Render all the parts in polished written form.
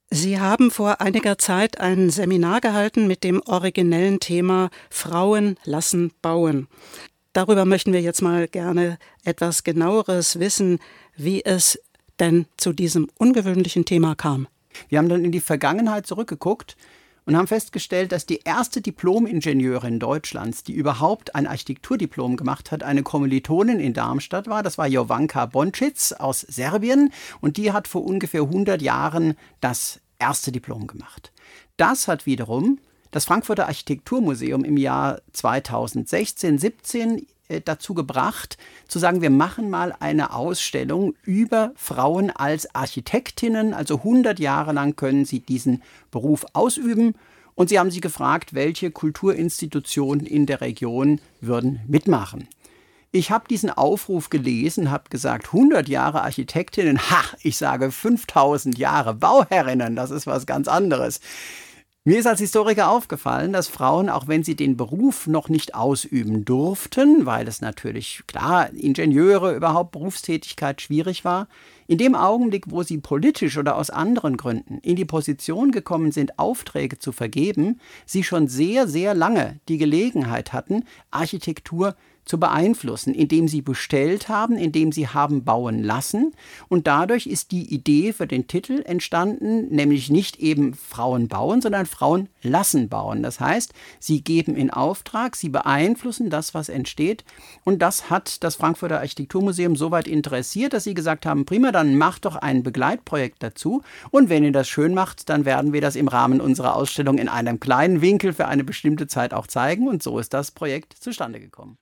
Sie haben vor einiger Zeit ein Seminar gehalten mit dem originellen Thema Frauen lassen bauen. Darüber möchten wir jetzt mal gerne etwas Genaueres wissen, wie es denn zu diesem ungewöhnlichen Thema kam. Wir haben dann in die Vergangenheit zurückgeguckt und haben festgestellt, dass die erste Diplom-Ingenieurin Deutschlands, die überhaupt ein Architekturdiplom gemacht hat, eine Kommilitonin in Darmstadt war. Das war Jovanka Bončić aus Serbien und die hat vor ungefähr 100 Jahren das erste Diplom gemacht. Das hat wiederum das Frankfurter Architekturmuseum im Jahr 2016/17 dazu gebracht, zu sagen, wir machen mal eine Ausstellung über Frauen als Architektinnen. Also 100 Jahre lang können sie diesen Beruf ausüben. Und sie haben sich gefragt, welche Kulturinstitutionen in der Region würden mitmachen. Ich habe diesen Aufruf gelesen, habe gesagt, 100 Jahre Architektinnen, ich sage 5000 Jahre Bauherrinnen, das ist was ganz anderes. Mir ist als Historiker aufgefallen, dass Frauen, auch wenn sie den Beruf noch nicht ausüben durften, weil es natürlich, klar, Ingenieure, überhaupt Berufstätigkeit schwierig war, in dem Augenblick, wo sie politisch oder aus anderen Gründen in die Position gekommen sind, Aufträge zu vergeben, sie schon sehr, sehr lange die Gelegenheit hatten, Architektur zu beeinflussen, indem sie bestellt haben, indem sie haben bauen lassen. Und dadurch ist die Idee für den Titel entstanden, nämlich nicht eben Frauen bauen, sondern Frauen lassen bauen. Das heißt, sie geben in Auftrag, sie beeinflussen das, was entsteht. Und das hat das Frankfurter Architekturmuseum so weit interessiert, dass sie gesagt haben, prima, dann macht doch ein Begleitprojekt dazu. Und wenn ihr das schön macht, dann werden wir das im Rahmen unserer Ausstellung in einem kleinen Winkel für eine bestimmte Zeit auch zeigen. Und so ist das Projekt zustande gekommen.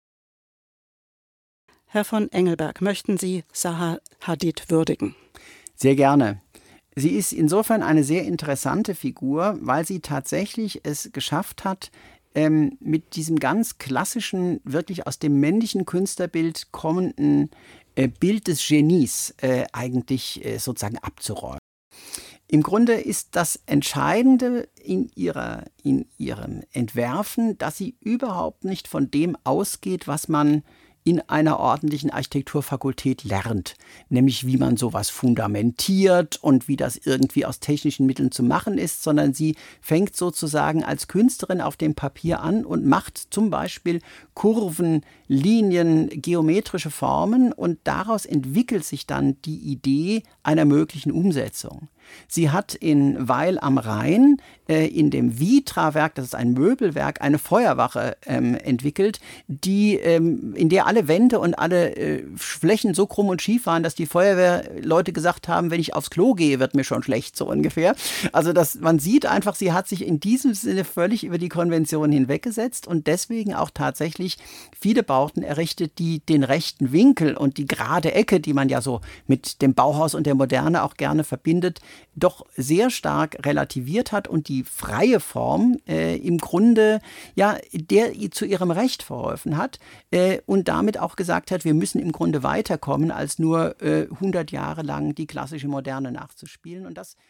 Herr von Engelberg, möchten Sie Zaha Hadid würdigen? Sehr gerne. Sie ist insofern eine sehr interessante Figur, weil sie tatsächlich es geschafft hat, mit diesem ganz klassischen, wirklich aus dem männlichen Künstlerbild kommenden Bild des Genies eigentlich sozusagen abzuräumen. Im Grunde ist das Entscheidende in ihrem Entwerfen, dass sie überhaupt nicht von dem ausgeht, was man in einer ordentlichen Architekturfakultät lernt, nämlich wie man sowas fundamentiert und wie das irgendwie aus technischen Mitteln zu machen ist, sondern sie fängt sozusagen als Künstlerin auf dem Papier an und macht zum Beispiel Kurven, Linien, geometrische Formen und daraus entwickelt sich dann die Idee einer möglichen Umsetzung. Sie hat in Weil am Rhein in dem Vitra-Werk, das ist ein Möbelwerk, eine Feuerwache entwickelt, in der alle Wände und alle Flächen so krumm und schief waren, dass die Feuerwehrleute gesagt haben, wenn ich aufs Klo gehe, wird mir schon schlecht, so ungefähr. Also man sieht einfach, sie hat sich in diesem Sinne völlig über die Konvention hinweggesetzt und deswegen auch tatsächlich viele Bauten errichtet, die den rechten Winkel und die gerade Ecke, die man ja so mit dem Bauhaus und der Moderne auch gerne verbindet, doch sehr stark relativiert hat und die freie Form im Grunde ja der zu ihrem Recht verholfen hat und damit auch gesagt hat, wir müssen im Grunde weiterkommen, als nur 100 Jahre lang die klassische Moderne nachzuspielen. Und das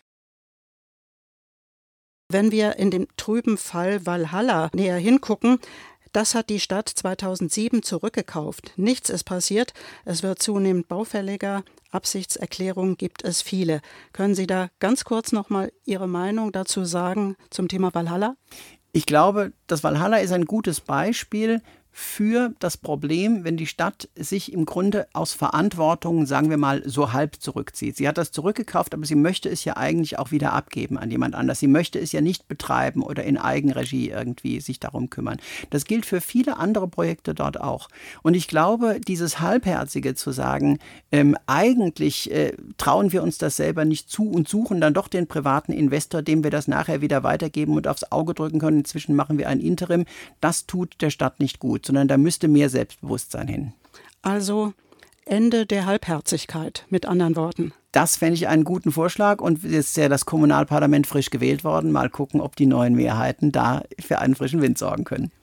Wenn wir in dem trüben Fall Walhalla näher hingucken, das hat die Stadt 2007 zurückgekauft. Nichts ist passiert, es wird zunehmend baufälliger, Absichtserklärungen gibt es viele. Können Sie da ganz kurz nochmal Ihre Meinung dazu sagen zum Thema Walhalla? Ich glaube, das Walhalla ist ein gutes Beispiel für das Problem, wenn die Stadt sich im Grunde aus Verantwortung, sagen wir mal, so halb zurückzieht. Sie hat das zurückgekauft, aber sie möchte es ja eigentlich auch wieder abgeben an jemand anders. Sie möchte es ja nicht betreiben oder in Eigenregie irgendwie sich darum kümmern. Das gilt für viele andere Projekte dort auch. Und ich glaube, dieses Halbherzige zu sagen, eigentlich trauen wir uns das selber nicht zu und suchen dann doch den privaten Investor, dem wir das nachher wieder weitergeben und aufs Auge drücken können. Inzwischen machen wir ein Interim. Das tut der Stadt nicht gut, sondern da müsste mehr Selbstbewusstsein hin. Also Ende der Halbherzigkeit, mit anderen Worten. Das fände ich einen guten Vorschlag und jetzt ist ja das Kommunalparlament frisch gewählt worden. Mal gucken, ob die neuen Mehrheiten da für einen frischen Wind sorgen können.